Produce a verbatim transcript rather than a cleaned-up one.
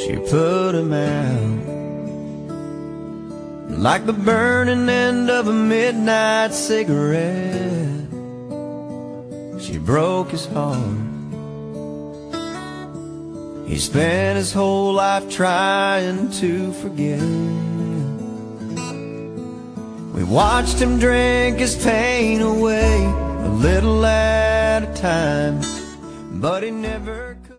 she put him out. Like the burning end of a midnight cigarette, she broke his heart. He spent his whole life trying to forget. We watched him drink his pain away, a little at a time, but he never